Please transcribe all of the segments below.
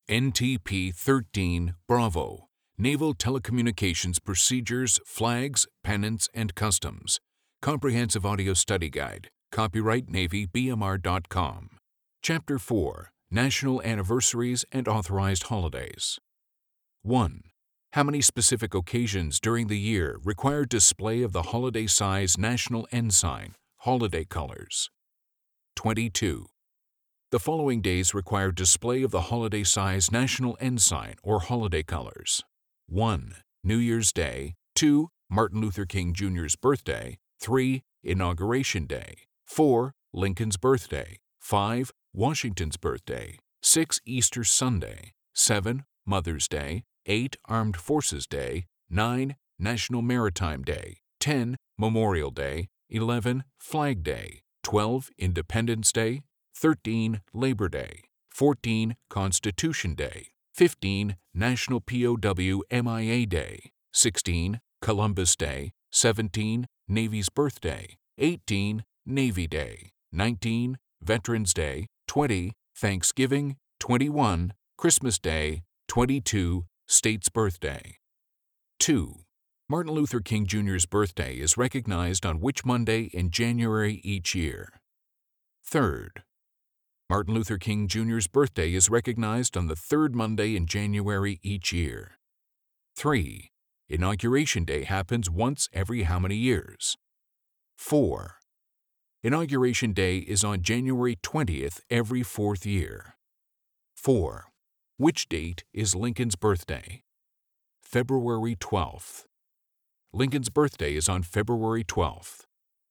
NTP-13 Bravo, Naval Telecommunications Procedures, Flags, Pennants, and Customs. Comprehensive Audio Study Guide. Copyright NavyBMR.com. Chapter 4. National Anniversaries and Authorized Holidays. 1. How many specific occasions during the year require display of the holiday-size national ensign, holiday colors? 22. The following days require display of the holiday-size national ensign or holiday colors. 1. New Year's Day. 2. Martin Luther King Jr.'s birthday. 3. Inauguration Day. 4. Lincoln's birthday. 5. Washington's birthday. 6. Easter Sunday. 7. Mother's Day. 8. Armed Forces Day. 9. National Maritime Day. 10. Memorial Day. 11. Flag Day. 12. Independence Day. 13. Labor Day. 14. Constitution Day. 15. National POW MIA Day. 16. Columbus Day. 17. Navy's Birthday. 18. Navy Day. 19. Veterans Day. 20. Thanksgiving. 21. Christmas Day. 22. State's Birthday. 2. Martin Luther King Jr.'s birthday is recognized on which Monday in January each year? 3rd. Martin Luther King Jr.'s birthday is recognized on the 3rd Monday in January each year. 3. Inauguration Day happens once every how many years? 4. Inauguration Day is on January 20th every 4th year. 4. Which date is Lincoln's birthday? February 12th. Lincoln's birthday is on February 12th.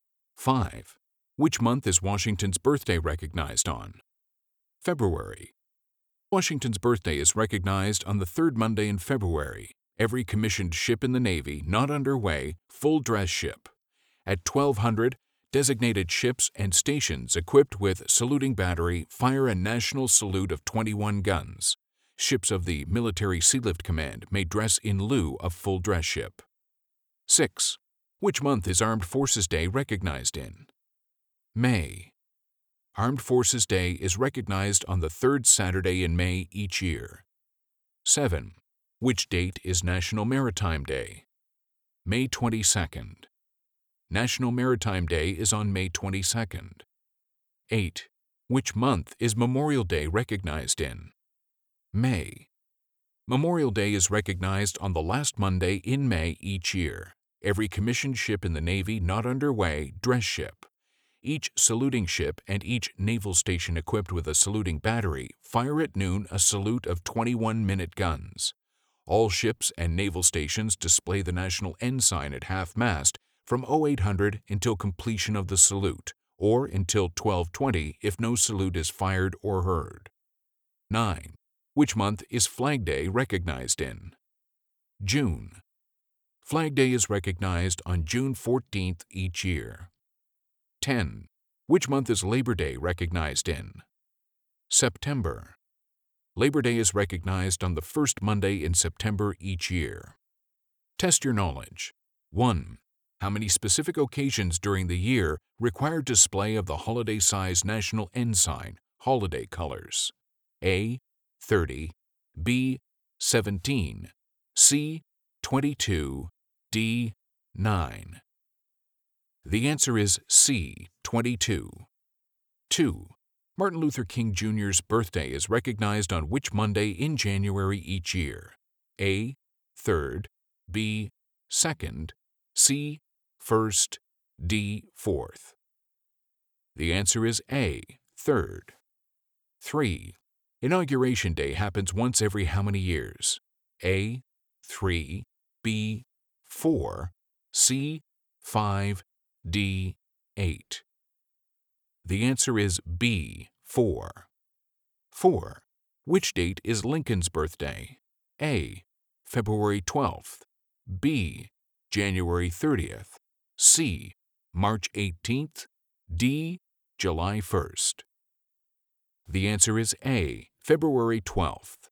5. Which month is Washington's birthday recognized on? February. Washington's birthday is recognized on the 3rd Monday in February. Every commissioned ship in the Navy not underway, full dress ship. At 1200, designated ships and stations equipped with saluting battery fire a national salute of 21 guns. Ships of the Military Sealift Command may dress in lieu of full dress ship. 6. Which month is Armed Forces Day recognized in? May. Armed Forces Day is recognized on the 3rd Saturday in May each year. 7. Which date is National Maritime Day? May 22nd. National Maritime Day is on May 22nd. 8. Which month is Memorial Day recognized in? May. Memorial Day is recognized on the last Monday in May each year. Every commissioned ship in the Navy not underway, dress ship. Each saluting ship and each naval station equipped with a saluting battery fire at noon a salute of 21-minute guns. All ships and naval stations display the national ensign at half-mast from 0800 until completion of the salute, or until 1220 if no salute is fired or heard. 9. Which month is Flag Day recognized in? June. Flag Day is recognized on June 14th each year. 10. Which month is Labor Day recognized in? September. Labor Day is recognized on the 1st Monday in September each year. Test your knowledge. 1. How many specific occasions during the year require display of the holiday-size national ensign, holiday colors? A. 30, B. 17, C. 22, D. 9. The answer is C. 22. 2. Martin Luther King Jr.'s birthday is recognized on which Monday in January each year? A. 3rd, B. 2nd, C. 1st, D. 4th. The answer is A. 3rd. 3. Inauguration Day happens once every how many years? A. 3, B. 4, C. 5, D. 8. The answer is B. 4. 4. Which date is Lincoln's birthday? A. February 12th, B. January 30th, C. March 18th, D. July 1st. The answer is A. February 12th.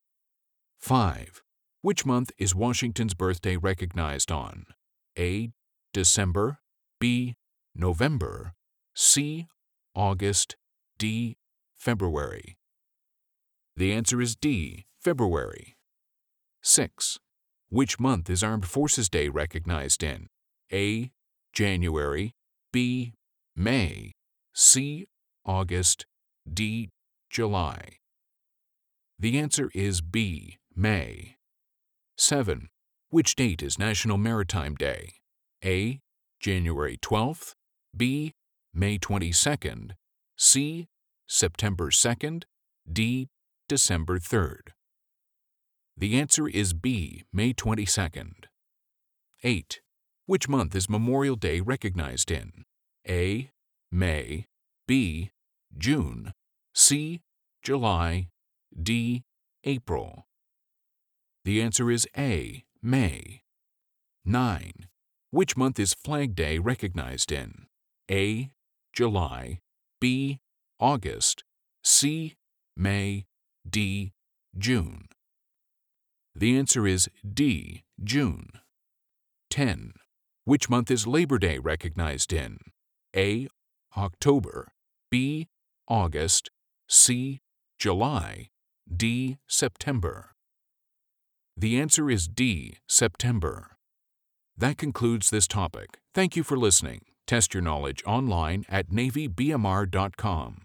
5. Which month is Washington's birthday recognized on? A. December, B. November, C. August, D. February. The answer is D. February. 6. Which month is Armed Forces Day recognized in? A. January, B. May, C. August, D. July. The answer is B. May. 7. Which date is National Maritime Day? A. January 12th, B. May 22nd, C. September 2nd, D. December 3rd. The answer is B. May 22nd. 8. Which month is Memorial Day recognized in? A. May, B. June, C. July, D. April. The answer is A. May. 9. Which month is Flag Day recognized in? A. July, B. August, C. May, D. June. The answer is D. June. 10. Which month is Labor Day recognized in? A. October, B. August, C. July, D. September. The answer is D. September. That concludes this topic. Thank you for listening. Test your knowledge online at NavyBMR.com.